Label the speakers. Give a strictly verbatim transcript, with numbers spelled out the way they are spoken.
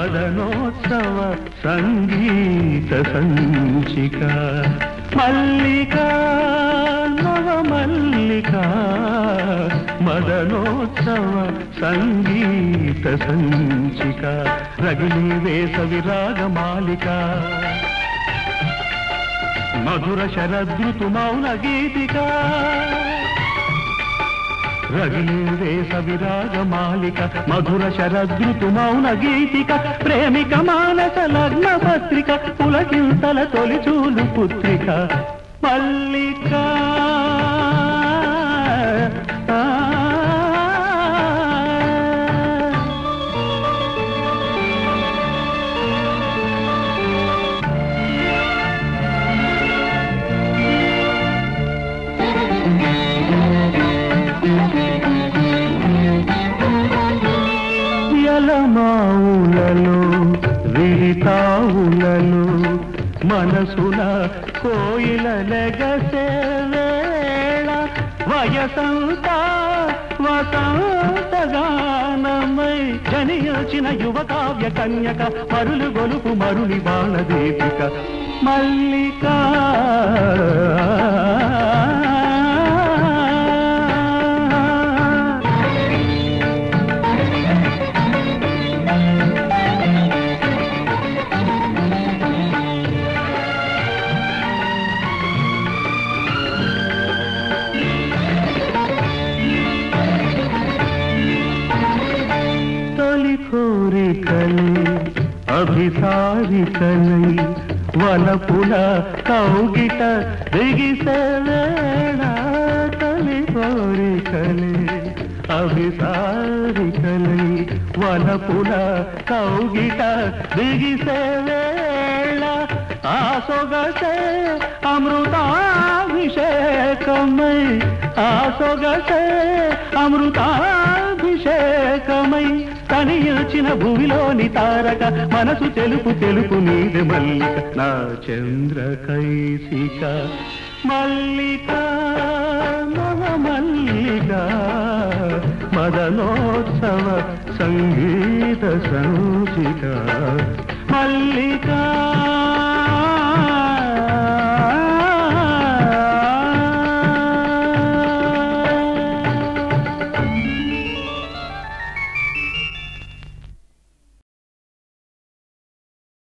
Speaker 1: మదనోత్సవ సంగీత సంచిక మల్లికా నవ మల్లికా మదనోత్సవ సంగీత సంచిక రగిలి వేసవి రాగమాలిక మధుర శరదృతు మౌన గీతిక రగిలి వేసవి రాగమాలిక మధుర శరదృతు మౌన గీతిక ప్రేమిక మానస లగ్న పత్రిక పులకింతల తొలిచూలు పుత్రిక మల్లికా మావులలో విరితావులలో మనసున కోయిల లెగసే వేళ వయసంతా వసంతగానమై జనియోచిన యువ కావ్య కన్యక మరులు గొలుపు మరుని బాణదీపిక మల్లికా కోరికలే అభిసారికలై వలపుల కౌగిట దిగిసే వేళ తొలి కోరికలే అభిసారికలై వలపుల కౌగిట దిగిసే వేళ ఆ సొగసే అమృతాభిషేకమై ఆ సొగసే అమృతాభిషేకమై తనియచిన భూమిలోని తారక మనసు తెలుపు తెలుపు నీది మల్లిక నా చంద్రకైసిక మల్లికా నవ మల్లికా మదనోత్సవ సంగీత సంచిక మల్లికా